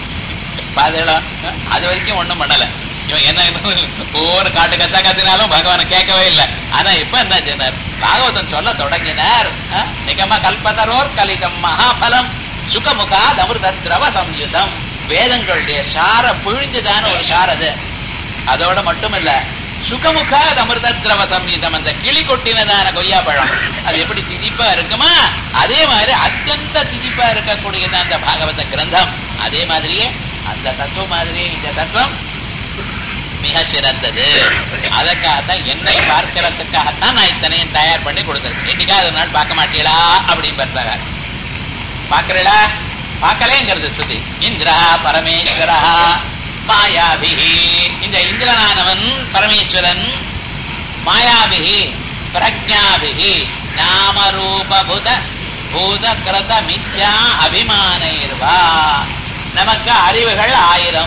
அது வரைக்கும் ஒண்ணும் பண்ணல. இவன் என்ன ஒவ்வொரு காட்டு கத்தா கத்தினாலும் பகவானை கேட்கவே இல்லை. ஆனா இப்ப என்ன சொன்னார்? பாகவதம் சொல்ல தொடங்கினார். நிகம கல்பதரோர் கலிதம் மகாபலம் சுகமுகாத் அமிர்த திரவ சம்யுதம். வேதங்களுடைய சார புழிஞ்சுதான ஒரு சாரது. அதோட மட்டும் இல்ல, சுகமுகாத் அமிர்த திரவ சம்யுதம். அந்த கிளி கொட்டினதான கொய்யா பழம் அது எப்படி திதிப்பா இருக்குமா அதே மாதிரி அத்தியந்த திதிப்பா இருக்கக்கூடியதான் அந்த பாகவத கிரந்தம். அதே மாதிரியே அந்த தத்துவம் மாதிரியே இந்த தத்துவம் மிக சிறந்தது. அதற்காகத்தான் என்னை பார்க்கிறதுக்காகத்தான் நான் இத்தனையும் தயார் பண்ணி கொடுத்துருக்கேன். என்னைக்காவது நாள் பார்க்க மாட்டீங்களா அப்படின்னு பார்த்தாங்க. பார்க்கறீங்களா? பார்க்கலேங்கிறது ஸ்ருதி. இந்திரா பரமேஸ்வரா மாயாபிஹி. இந்த இந்திரனானவன் பரமேஸ்வரன் மாயாபிஹி பிரஜாபிஹி நாமரூப பூத கிருத மித்யா அபிமானைர்வா. நமக்கு அறிவுகள் 1000.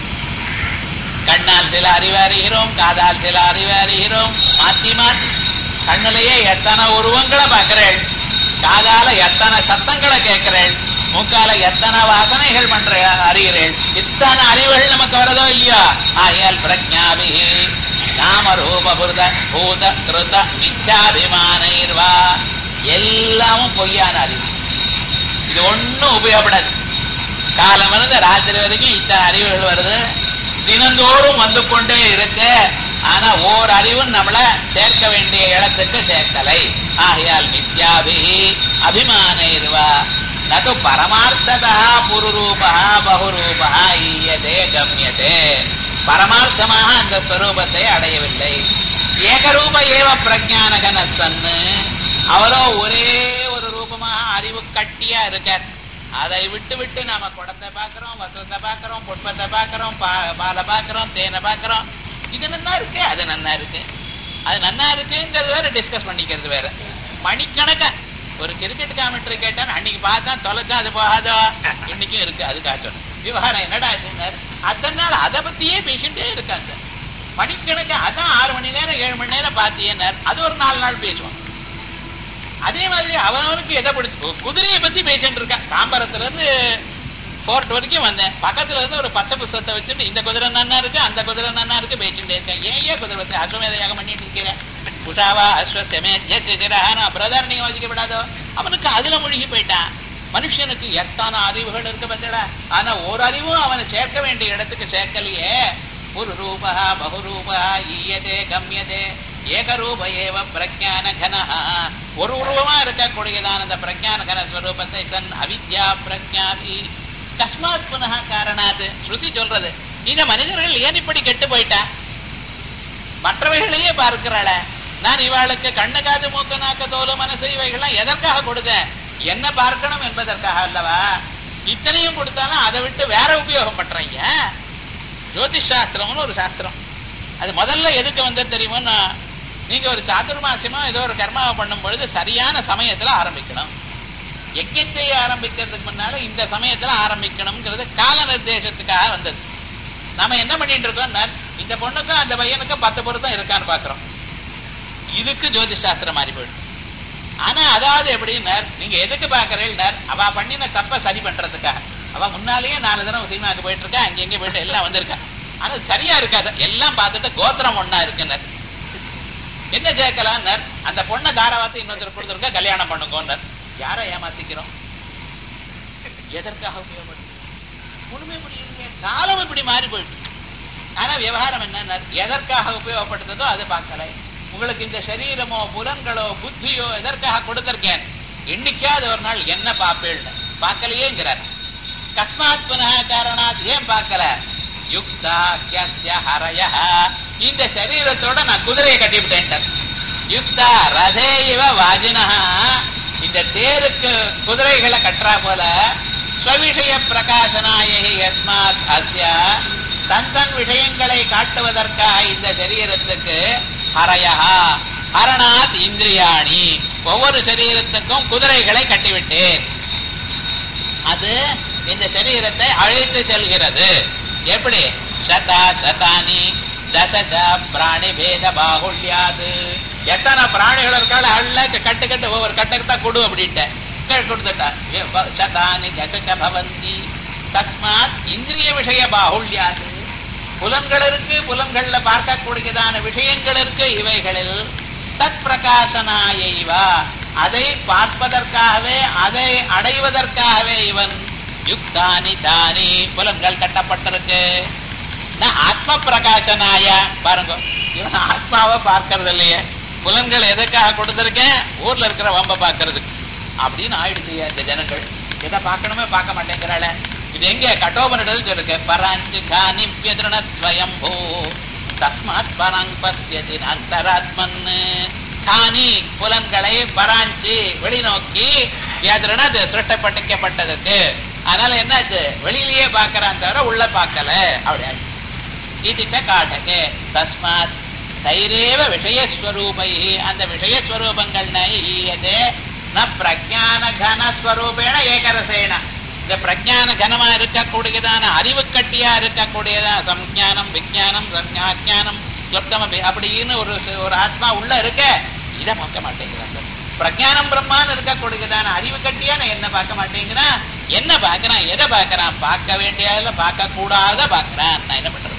கண்ணால் சில அறிவு அறிகிறோம், காதால் சில அறிவு அறிகிறோம். மாத்தி மாத்தி கண்ணிலேயே எத்தனை உருவங்களை பார்க்கிறேன், காதால எத்தனை சத்தங்களை கேட்கிறேன், மூக்கால எத்தனை வாசனைகள் பண்ற அறிகிறேன். இத்தனை அறிவுகள் நமக்கு வரதோ இல்லையா? ஆயால் பிரஜாபிஹி நாம ரூப பூத கிருத மித்யாபிமானைர்வா. எல்லாமும் பொய்யான அறிவு. இது ஒன்னும் உபயோகப்படாது. காலம் இருந்து ராத்திரி வரைக்கும் இத்தனை அறிவுகள் வருது, தினந்தோறும் வந்து கொண்டே இருக்கு. ஆனா ஓர் அறிவும் நம்மள சேர்க்க வேண்டிய இடத்துக்கு சேர்க்கலை. ஆகையால் மித்யாபிஹி அபிமானைர்வா நது பரமார்த்ததா புருரூபா பகுரூபா ஈயதே கம்யதே. பரமார்த்தமாக அந்த ஸ்வரூபத்தை அடையவில்லை. ஏகரூப ஏவ பிரஜானகன சன்னு. அவரோ ஒரே ஒரு ரூபமாக அறிவு கட்டியா இருக்கார். அதை விட்டு விட்டு நாம குடத்தை பார்க்கிறோம், வஸ்திரத்தை பார்க்கிறோம், புஷ்பத்தை பார்க்கிறோம், பாலை பார்க்கிறோம், தேனை பார்க்கிறோம். இது நன்னா இருக்கு, அது நன்னா இருக்கு, அது நன்னா இருக்குங்கிறது வேற, டிஸ்கஸ் பண்ணிக்கிறது வேற. மணிக்கணக்கா ஒரு கிரிக்கெட் காமெண்ட்ரி கேட்டான், அன்னைக்கு பார்த்தா தொலைச்சா அது போகாதோ, இன்னைக்கும் இருக்கு அது காட்டணும். விவகாரம் என்னடா ஆச்சுன்னாரு, அத்தனை நாள் அதை பத்தியே பேசிட்டே இருக்கான் சார். மணிக்கணக்கா அதான் 6 மணி நேரம் 7 மணி நேரம் பார்த்தியேன்னார். அது ஒரு 4 நாள் பேசுவான். அதே மாதிரி அவனுக்கு எதை பிடிச்சு குதிரையை பத்தி பேசிட்டு இருக்கான். தாம்பரத்துல இருந்து போர்ட் வரைக்கும் வந்தேன். பக்கத்துல இருந்து ஒரு பச்சை புஸ்தகத்தை வச்சுட்டு இந்த குதிரை நன்னா இருக்கு, அந்த குதிரை நன்னா இருக்கு பேசிட்டே இருக்கேன். ஏன் குதிரை பத்தி அஸ்வமேத யாகம் பண்ணிட்டு இருக்கிறேன். புஷாவா அஸ்வசமேஜான பிரதர் நீங்க யோசிக்கப்படாதோ. அவனுக்கு அதுல மூழ்கி போயிட்டான். மனுஷனுக்கு எத்தனை அறிவுகள் இருக்கு பார்த்தா, ஆனா ஒரு அறிவும் அவனை சேர்க்க வேண்டிய இடத்துக்கு சேர்க்கலையே. ஒரு ரூபா பகுரூபா ஈயதே கம்யதே ஏகரூப ஏவ பிரஜான கன. ஒரு உருவமா இருக்கக்கூடியதான அந்த பிரஜான கன ஸ்வரூபத்தை சன் அவித்யா பிரஜாபி கஸ்மாத் புனः காரணாது. ஸ்ருதி சொல்றது, இந்த மனிதர்கள் ஏன் இப்படி கெட்டு போயிட்டா? மற்றவைகளையே பார்க்கிறாள, நான் இவாளுக்கு கண்ணு காது மூக்கு நாக்கு தோலு மனசு இவைகள்லாம் எதற்காக கொடுத்தேன்? என்ன பார்க்கணும் என்பதற்காக அல்லவா? இத்தனையும் கொடுத்தாலும் அதை விட்டு வேற உபயோகம் பண்றீங்க. ஜோதிஷ் சாஸ்திரம்னு ஒரு சாஸ்திரம், அது முதல்ல எதுக்கு வந்தது தெரியுமோன்னா, நீங்க ஒரு சாதுர்மாசியமோ ஏதோ ஒரு கர்மாவை பண்ணும் பொழுது சரியான சமயத்துல ஆரம்பிக்கணும். யஜ்ஞத்தை ஆரம்பிக்கிறதுக்கு முன்னால இந்த சமயத்துல ஆரம்பிக்கணும்ங்கிறது கால நிர்தேசத்துக்காக வந்தது. நாம என்ன பண்ணிட்டு இருக்கோம், இந்த பொண்ணுக்கும் அந்த பையனுக்கும் 10 பொருத்தம் இருக்கான்னு பாக்குறோம். இதுக்கு ஜோதிஷ் சாஸ்திரம் மாறி போயிடும். ஆனா அதாவது எப்படின்னா, நீங்க எதுக்கு பாக்குறீர்கள், அவ பண்ணின தப்ப சரி பண்றதுக்காக. அவ முன்னாலேயே 4 தடவை சினிமாவுக்கு போயிட்டு இருக்கா, அங்க எங்க போயிட்டு எல்லாம் வந்திருக்கா. ஆனா சரியா இருக்காது, எல்லாம் பார்த்துட்டு கோத்திரம் ஒன்னா இருக்குனர். என்ன சேர்க்கலாம், அந்த பொண்ணை தாராவாத்து இன்னொருத்தர் கொடுத்துருக்கா, கல்யாணம் பண்ணுங்கோன்னர். யாரை ஏமாத்திக்கிறோம்? எதற்காக உபயோகப்படும்? ஒண்ணுமே முடியலையே, காலம் இப்படி மாறி போயிட்டு. ஆனா விவகாரம் என்ன, எதற்காக உபயோகப்படுத்ததோ அது பார்க்கல. உங்களுக்கு இந்த சரீரமோ புலன்களோ புத்தியோ எதற்காக கொடுத்திருக்கேன், எண்ணிக்காத ஒரு நாள் என்ன பார்ப்பேன் பார்க்கலையேங்கிறார். கஸ்மாத் புனः காரணாத், ஏன் பார்க்கல? யுக்தா க்யஸ்ய ஹரயஹ, இந்த சரீரத்தோட நான் குதிரையை கட்டிவிட்டேன். யுக்தா ரதே இவ வாஜினஹ, இந்த தேருக்கு குதிரைகளை கட்டுறா போல, ஸ்வவிஷய பிரகாசனாயி யஸ்மாத் அஸ்ய, தன் விஷயங்களை காட்டுவதற்காக இந்த சரீரத்துக்கு ஹரயஹா ஹரணாத் இந்திரியாணி, ஒவ்வொரு சரீரத்துக்கும் குதிரைகளை கட்டிவிட்டேன். அது இந்த சரீரத்தை அழைத்து செல்கிறது. எப்படி? சதா சதானி தசஜ பிராணி பேத பாகுல்யாது, எத்தனை பிராணிகள் இருக்காள் அள்ள கட்டு கட்டு ஒவ்வொரு கட்டத்தான் கொடு அப்படின்ட்டு கொடுத்துட்டா. சதானி தசஜ பவந்தி தஸ்மாத் இந்திரிய விஷய பாகுல்யாது, புலன்கள் இருக்கு, புலன்கள்ல பார்க்கக்கூடியதான விஷயங்கள் இருக்கு, இவைகளில் தத் பிரகாசனாயைவா, அதை பார்ப்பதற்காகவே அதை அடைவதற்காகவே இவன் யுக்தானி தானி புலன்கள் கட்டப்பட்டிருக்கு. ஆத்ம பிரகாசனாய பாருங்க, இவன் ஆத்மாவை பார்க்கறது இல்லையே, புலன்கள் எதுக்காக கொடுத்திருக்கேன், ஊர்ல இருக்கிற வம்ப பார்க்கறதுக்கு அப்படின்னு ஆயிடுச்சு. இந்த ஜனங்கள் எதை பார்க்கணுமே பார்க்க மாட்டேங்கிறாள. இது எங்க கட்டோபனிடத்தில் சொல்லிருக்கு, பராஞ்சு கானி ஸ்வயம்பூ தஸ்மாத் பராங் பஸ்யதி அந்தராத்மன், கானி புலன்களை பராஞ்சி வெளிநோக்கி எதிரனது சுரட்டப்பட்டிக்கப்பட்டதற்கு. அதனால என்னாச்சு, வெளியிலேயே பார்க்கறான் தவிர உள்ள பார்க்கல அப்படி. இது காட்டகே தஸ்மாத் தைரேவ விஷயஸ்வரூபை, அந்த விஷயஸ்வரூபங்கள் நையதே ந பிரஜான கனஸ்வரூபேண ஏகரசேன, இந்த பிரஜான கனமா இருக்கக்கூடியதான அறிவு கட்டியா இருக்கக்கூடியதான சம்ஞானம் விஞ்ஞானம் சஞ்ஞானம் சொப்தம் அப்படின்னு ஒரு ஆத்மா உள்ள இருக்க, இதை பார்க்க மாட்டேங்கிறாங்க. பிரஜானம் பிரம்மான்னு இருக்கக்கூடியதான அறிவு கட்டியான என்ன பார்க்க மாட்டேங்கிறான். என்ன பார்க்கறான், எதை பார்க்கறான், பார்க்க வேண்டியதுல பார்க்க கூடாத பார்க்கறான். நான் என்ன பண்றது?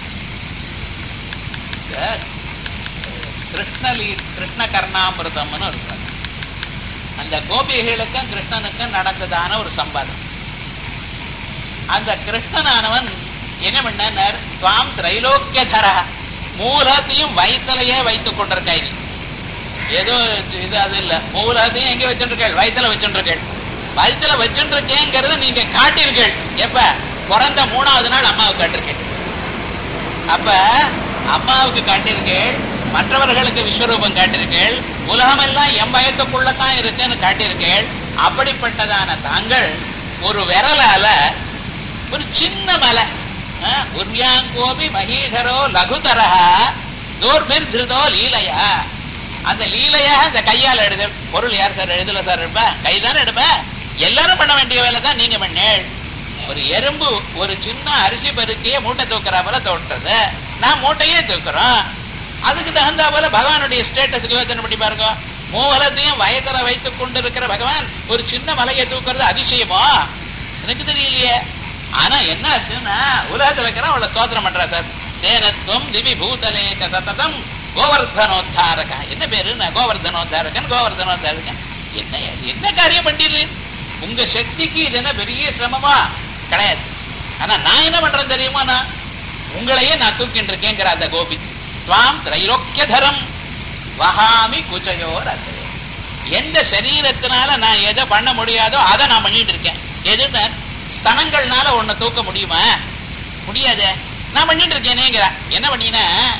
கிருஷ்ண கர்ணாமிருதம்னு இருக்கு. அந்த கோபிகளுக்கும் கிருஷ்ணனுக்கும் நடந்ததான ஒரு சம்பாதம். அந்த கிருஷ்ணனானவன் என்ன பண்ணார், துவாம் திரைலோக்கியதர, மூலத்தையும் வயிற்றுலையே வைத்துக் கொண்டிருக்காய். ஏதோ இது அது இல்ல, மூலத்தையும் எங்க வச்சுருக்கேள், வயிற்றுல வச்சுருக்கேள். வயிற்றுல வச்சுருக்கேங்கிறத நீங்க காட்டிருக்கேள். எப்ப? பிறந்த 3வது நாள் அம்மாவுக்கு காட்டிருக்கேள். அப்ப அம்மாவுக்கு காட்டிருக்கேள், மற்றவர்களுக்கு விஸ்வரூபம் காட்டிருக்கேள், உலகம் எல்லாம் என் பயத்துக்குள்ளதான் இருக்குன்னு காட்டியிருக்கேள். அப்படிப்பட்டதான தாங்கள் ஒரு விரலால ஒரு சின்ன மலை, உர்யாங்கோபி மகீதரோ லகுதரஹ தோர்பிர் திருதோ லீலையா, அந்த லீலையா அந்த கையால் எழுத பொருள் யார் சார் எழுதல சார் எடுப்ப, கைதானே எடுப்ப, எல்லாரும் பண்ண வேண்டிய வேலை தான் நீங்க பண்ணேள். ஒரு எறும்பு ஒரு சின்ன அரிசி பருக்கையே மூட்டை தூக்குறா போல தோன்றது, நான் மூட்டையே தூக்குறோம். அதுக்கு தகுந்தா போல பகவானுடைய ஸ்டேட்டஸுக்கு யோசனை பண்ணி பாருங்க. மூலத்தையும் வயத்துல வைத்துக் கொண்டு இருக்கிற பகவான் ஒரு சின்ன மலையை தூக்குறது அதிசயமோ? எனக்கு தெரியலையே. ஆனா என்ன ஆச்சுன்னா, உலகத்துல இருக்கிற அவளை ஸ்தோத்திரம் பண்றா சார். தேனத்துவம் திவி பூதலேக சததம் கோவர்தனோத்தாரக. என்ன பேரு? கோவர்தனோத்தாரகன். கோவர்தனோத்தாரகன் என்ன என்ன காரியம் பண்ணிடுறேன்? உங்க சக்திக்கு இது என்ன பெரிய சிரமமா? கிடையாது. ஆனா நான் என்ன பண்றேன் தெரியுமா, நான் உங்களையே நான் தூக்கிட்டு இருக்கேங்கிற அந்த கோபி. துவாம் திரைலோக்கியதரம் வஹாமி குச்சயோர் அந்தே. எந்த சரீரத்தினால நான் எதை பண்ண முடியாதோ அதை நான் பண்ணிட்டு இருக்கேன். எதுன்னு ஸ்தனங்கள்னால ஒன்ன தூக்க முடியுமா? முடியாது. நான் பண்ணிட்டு இருக்கேனேங்கிற. என்ன பண்ணினா,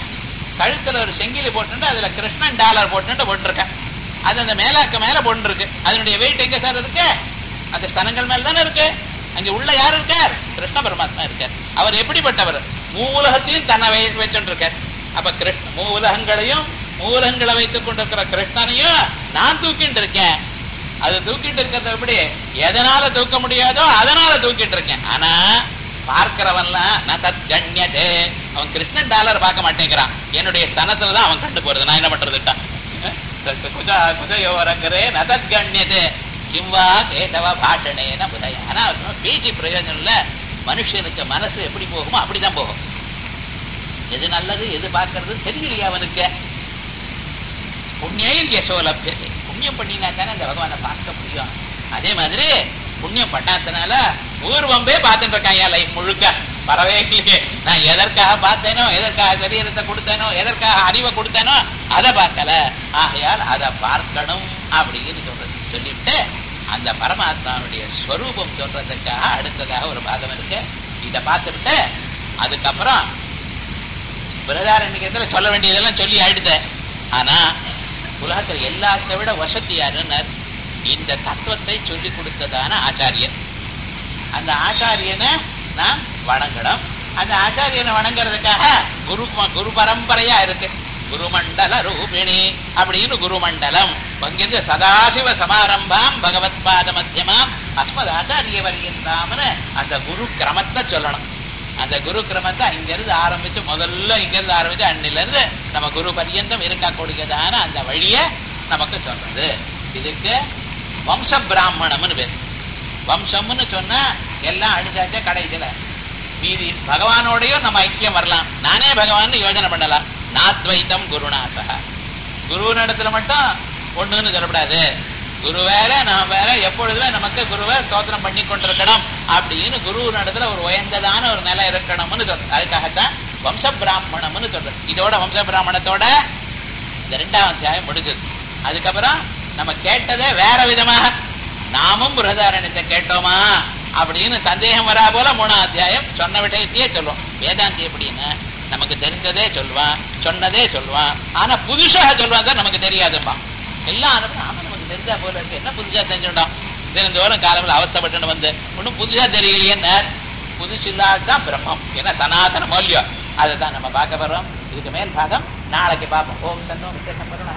கழுத்துல ஒரு செங்கிலி போட்டு அதுல கிருஷ்ணன் டாலர் போட்டிருக்கேன். அது அந்த மேலாக்க மேல போட்டுருக்கு. அதனுடைய வெயிட் எங்க சார் இருக்கு? அந்த ஸ்தனங்கள் மேல தானே இருக்கு. அங்க உள்ள யார் இருக்கார்? கிருஷ்ண பரமாத்மா இருக்கார். அவர் எப்படிப்பட்டவர்? மூலகத்தையும் தன்னை வச்சுட்டு இருக்கார். அப்ப மூலகங்களையும் மூலகங்களை வைத்துக் கொண்டிருக்கிற கிருஷ்ணனையும் நான் தூக்கிட்டு இருக்கேன். அது தூக்கிட்டு இருக்கிறத எப்படி எதனால தூக்க முடியாதோ அதனால தூக்கிட்டு இருக்கேன். ஆனா பார்க்கிறவன்லாம் நான் தத் கண்ணியதே, அவன் கிருஷ்ணன் டாலர் பார்க்க மாட்டேங்கிறான். என்னுடைய ஸ்தனத்துலதான் அவன் கண்டு போறது. நான் என்ன பண்றதுட்டான்? குஜயோரங்கரே நதத் கண்ணியதே கிம்வா கேசவ பாட்டனேன புதய. அனாவசியமா பேச்சு பிரயோஜனம் இல்ல. மனுஷனுக்கு மனசு எப்படி போகுமோ அப்படிதான் போகும். எது நல்லது எது பார்க்கறது தெரியலையா அவனுக்கு? புண்ணியம் யசோலபியத்தை. புண்ணியம் பண்ணினா தானே அந்த பகவானை பார்க்க முடியும். அதே மாதிரி புண்ணியம் பண்ணாதனால ஊர்வம்பே பார்த்துட்டு இருக்கான் என் லைஃப் முழுக்க. பரவே இல்லையே. நான் எதற்காக பார்த்தேனோ, எதற்காக சரீரத்தை கொடுத்தேனோ, எதற்காக அறிவை கொடுத்தேனோ அதை பார்க்கல. ஆகையால் அதை பார்க்கணும் அப்படின்னு சொல்லிட்டு அந்த பரமாத்மாவுடைய ஸ்வரூபம் சொல்றதுக்காக அடுத்ததாக ஒரு பாகம் இருக்கு. இதை பார்த்துட்டு அதுக்கப்புறம் பிரதாரண்யத்துல சொல்ல வேண்டியதெல்லாம் சொல்லி ஆயிடுத. ஆனா உலகத்தில் எல்லாத்தை விட வசதி யாருன்னு இந்த தத்துவத்தை சொல்லி கொடுத்ததான ஆச்சாரியன். அந்த ஆச்சாரியனை நாம் வணங்கணும். அந்த ஆச்சாரியனை வணங்குறதுக்காக குரு பரம்பரையா இருக்கு. குருமண்டல ரூபிணி அப்படின்னு குருமண்டலம். அங்கிருந்து சதாசிவ சமாரம்பாம் பகவத் பாத மத்தியமாம் அஸ்மத் ஆச்சாரிய வரியந்தாம்னு அந்த குரு கிரமத்தை சொல்லணும். அந்த குரு கிரமத்தை இங்கிருந்து ஆரம்பிச்சு முதல்ல இங்கிருந்து ஆரம்பிச்சு அன்னில இருந்து நம்ம குரு பரியந்தம் இருக்கக்கூடியதான அந்த வழிய நமக்கு சொல்றது. இதுக்கு வம்ச பிராமணம்னு பேர். வம்சம்னு சொன்னா எல்லாம் அடிச்சாச்சா கடைசியில மீதி பகவானோடையும் நம்ம ஐக்கியம் வரலாம். நானே பகவான் யோஜனை பண்ணலாம். நாத்வைத்தம் குருநாசக. குருவினிடத்துல மட்டும் ஒண்ணுன்னு சொல்லப்படாது. குரு வேற நம்ம வேற. எப்பொழுதுமே நமக்கு குருவை ஸ்தோத்திரம் பண்ணி கொண்டிருக்கணும் அப்படின்னு குருவினிடத்துல ஒரு உயர்ந்ததான ஒரு நிலை இருக்கணும்னு சொல்றது. அதுக்காகத்தான் வம்ச பிராமணம்னு சொல்றது. இதோட வம்ச பிராமணத்தோட இந்த 2ஆம் அத்தியாயம் முடிஞ்சது. அதுக்கப்புறம் நம்ம கேட்டதே வேற விதமாக நாமும் பிரதாரண்யத்தை கேட்டோமா அப்படின்னு சந்தேகம் வரா போல 3ஆம் அத்தியாயம் சொன்ன விடயத்தையே சொல்லுவோம். வேதாந்தி எப்படின்னா நமக்கு தெரிஞ்சதே சொல்லுவான், சொன்னதே சொல்லுவான். ஆனா புதுசாக சொல்லுவான் தான் நமக்கு தெரியாதுப்பா. எல்லாம் ஆனா நமக்கு தெரிஞ்சா போல இருக்கு. என்ன புதுசா தெரிஞ்சுட்டோம்? தினந்தோறும் காலத்தில் அவஸ்தப்பட்டு வந்து ஒன்றும் புதுசா தெரியலையேன்னு. புதுசு இல்லாதான் பிரம்மம். ஏன்னா சனாதன மௌல்யம். அதை தான் நம்ம பார்க்க போறோம். இதுக்கு மேல் பாகம் நாளைக்கு பார்ப்போம். ஓம் சன்னோ